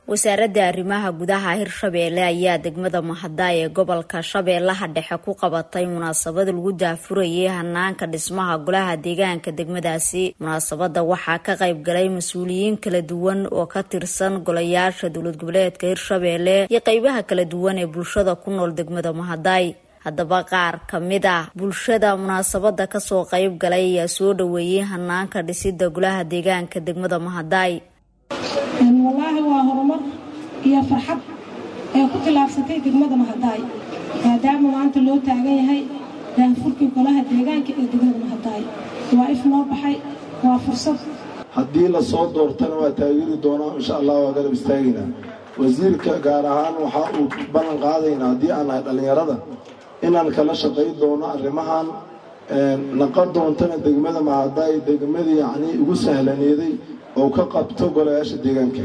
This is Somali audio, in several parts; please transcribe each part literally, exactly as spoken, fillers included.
wasaaradda arrimaha gudaha Hirshabeelle ayaa degmada Mahadaay ee gobolka Shabeellaha Dhexe ku qabatay munaasabad lagu daafurayay hanaanka dhismaha golaha deegaanka degmadaasi. Munaasabada waxaa ka qayb galay mas'uuliyiin kala duwan oo ka tirsan golayaasha dowlad goboleedka Hirshabeelle iyo qaybaha kala duwan ee bulshada ku nool degmada Mahadaay. haddaba qaar kamid ah bulshada munaasabada ka soo qayb galay ayaa soo dhaweeyay hanaanka dhisida golaha deegaanka degmada Mahadaay. والله وهرمر يا فرحة كل عفستي دقمة مهداي دام وانت لو تاجي هاي ده فرق كلها دقيقة دقمة مهداي واقف نوبحي وفرصة هدي للصوت دورتنا وتغيير دونا إن شاء الله وقدر بستاجينا وزير كجارهان وحاول بلن قاضينا هدي أنا اللي يرده إن أنا كلا شقي دونا الرمحان نقد دونتنا دقمة مهداي دقمة يعني وسهلة نيدي أو كقبته ولا يشد ديجانك.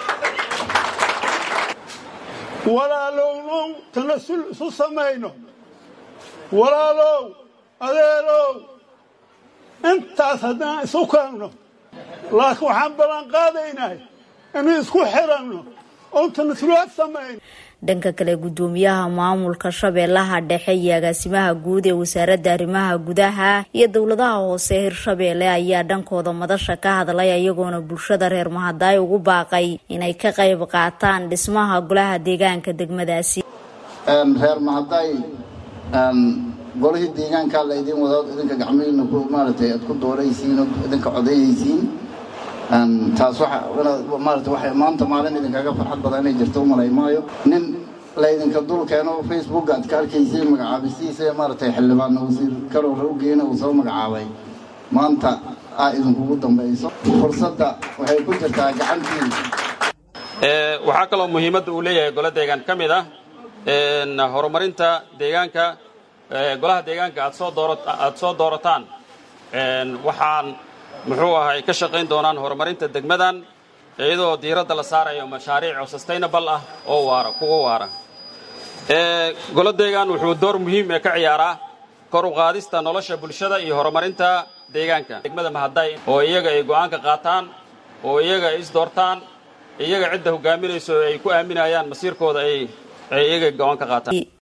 ولا لو لو تنسل سوسمينه ولا لو هذا لو أنت صدق سكانه لكن حنبلن قادينه إنه يسكو حرمه أنت نسلوات سمين. dhanka kale gudoomiyaha maamulka Shabeellaha Dhexe iyo agaasimaha guud ee wasaaradda arrimaha gudaha iyo dawladaha hoose Hirshabeelle ayaa dhankooda madasha ka hadlay ayagoona bulshada reer Mahadaay ugu baaqay inay ka qayb qaataan dhismaha golaha deegaanka degmadaasi. reer Mahadaay golaha deegaanka la idin wado idinka gacmihiina ku maartay aad ku dooraysiin idinka codaysiin taas waxa maartay waxa maanta maalin idinkaga farxad badan ay jirto malaymayo nin la idinka dul keeno Facebook aad ka arkaysiin magacaabisiisa maartay xildhibaan wasiir karo roogeena uu soo magacaabay maanta ay idinku ugu dambayso fursadda waxay ku jirtaa gacantiin ee waxa kale oo muhiimad u leeyahay golaha deegaan kamid ah ee horumarinta deegaanka ee golaha deegaanka aad soo doorat aad soo doorataan ee waxaan muxuu ahay ka shaqeyn doonaan horumarinta degmadan iyadoo diiradda la saarayo mashaariic oo sustainable ah oo waara kuwa waara ee golaha deegaan wuxuu door muhiim ah ka ciyaaraa kor u qaadista nolosha bulshada iyo horumarinta deegaanka degmada Mahadaay oo iyaga ay go'aan ka qaataan oo iyaga is doortaan iyaga cidda hogaaminayso ay ku aaminayaan masiirkooda ay iyaga go'aan ka qaataan.